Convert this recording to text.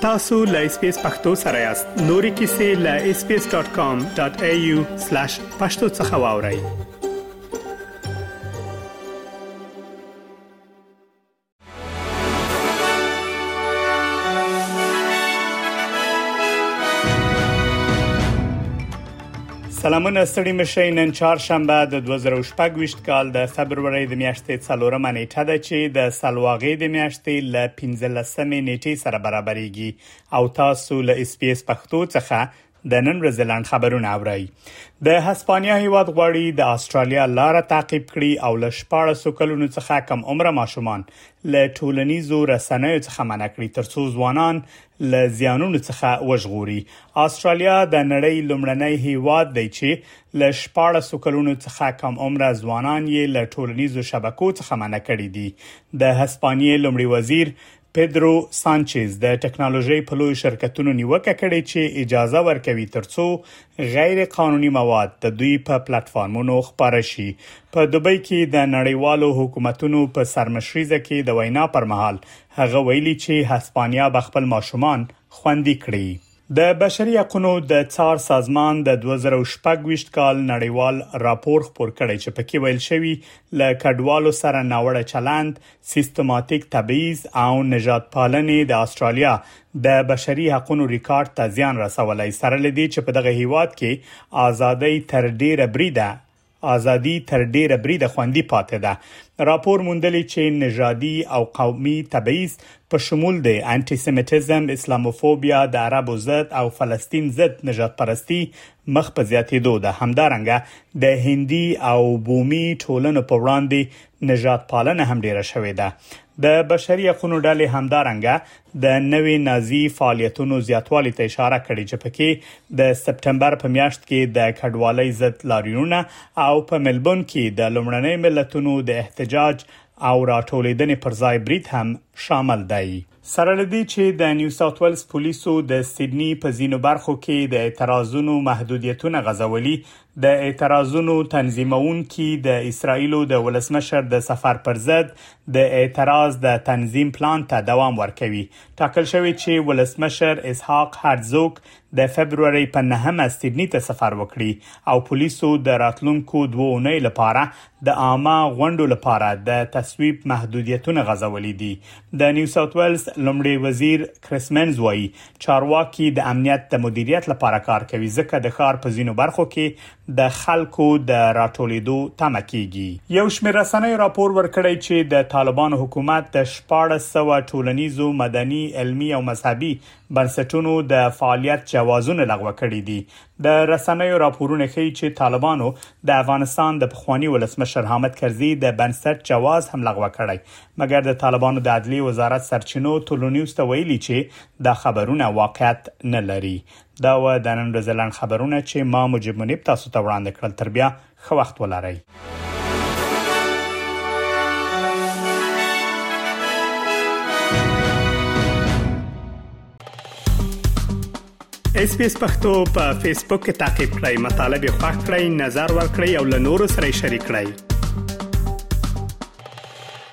tasu.lspacepakhtosarayast nori kisi.lspace.com.au/pakhtosakhawauri. سلامونه ستړي مشي نن چهارشنبه د 2018 کال د فبرवरी د میاشتې 4مه نیټه ده چې د سلواغې د میاشتې ل 15مې نیټې سره برابرېږي او تاسو له اس پی اس پښتو څخه د نن ورځې خبرونه اورئ. د هسپانیا هیواد غواړي د استرالیا لاره تعقیب کړي او له 14 کلونو څخه کم عمره ماشومان له ټولنیزو رسنیو څخه منع کړي ترڅو ځوانان له زیانونو څخه وژغوري. استرالیا د نړۍ لومړنی هیواد دی چې له 14 کلونو څخه کم عمره ځوانان یې له ټولنیزو شبکو څخه منع کړي دي. د هسپانیې لومړي وزیر پیدرو سانچز د ټکنالوژي په لوی شرکتونو نیوکه کړې چې اجازه ورکوي ترڅو غیر قانوني مواد د دوی په پلیټفارمونو خپاره شي. په دوبۍ کې د نړیوالو حکومتونو په سرمشريزه کې د وینا پر مهال هغه ویلي چې هسپانیا خپل ماشومان خوندي کړي. د بشري حقوقو د څار سازمان د 2018 کال نړیوال راپور خپور کړی چې پکې ویل شوی ل کډوالو سره ناوړه چلند، سیستماتیک تبعیض او نژاد پالنې د استرالیا د بشري حقوقو ریکارډ ته زیان رسولای سره لدی چې په دغه هیواد کې ازادي تر ډیره بریده خوندي پاتې ده. راپور موندلی چې نژادي او قومي تبعیض په شمول د انټي سیمیټیزم، اسلاموفوبیا، د عربو ضد او فلسطین ضد نژاد پرستی مخ په زیاتېدو ده. همدارنګه د هندي او بومي ټولنو په وړاندې نژاد پالنه هم ډیره شوې ده. د بشري حقوقو ډلې همدارنګه د نوې نازي فعالیتونو زیاتوالي ته اشاره کړې چې پکې د سپټمبر په میاشت کې د کډوالۍ ضد لاریونونه او په ملبورن کې د لومړنۍ ملتونو د احتجاج او راټولېدنې پر ځای برید هم شامل دی. سره لدی چې د نیو ساوث ویلز پولیسو د سیدنی په ځینو برخو کې د اعتراضونو محدودیتونه غځولي. د اعتراضونو تنظیمونکي د اسرایلو د ولسمشر د سفر پر ضد د اعتراض د تنظیم پلان ته دوام ورکوي. ټاکل شوی چې ولسمشر اسحاق هرزوګ د فبرवरी په 9مه سیدنی ته سفر وکړي او پولیسو د راتلونکو 2 اونۍ لپاره د عامه غونډو لپاره د تصویب محدودیتونه غځولي دي. د نیو ساوث ویلز لومړي وزیر کریس منز وايي چارواکي د امنیت د مدیریت لپاره کار کوي ځکه د ښار په ځینو برخو کې د خلکو د راټولېدو تمه کیږي. یو شمېر رسنیو راپور ورکړی چې د طالبانو حکومت د 1400 ټولنیزو، مدني، علمي او مذهبي بنسټونو د فعالیت جوازونه لغوه کړي دي. د رسنیو راپورونه ښیي چې طالبانو د افغانستان د پخوانی ولسمشر حامد کرزي د بنسټ جواز هم لغوه کړی، مګر د طالبانو د عدلیې وزارت سرچینو ټولنیوز ته ویلي چې دا خبرونه واقعیت نه لري. دا و د نن ورځې خبرونه چې ما مجيب منیب تاسو ته وړاندې کړل. تر بیا ښه وخت ولرئ. اس پی اس پښتو په فیسبوک کې تعقیب کړئ، مطلب یې خوښ کړئ، نظر ور کړئ او له نورو سره شریک کړئ.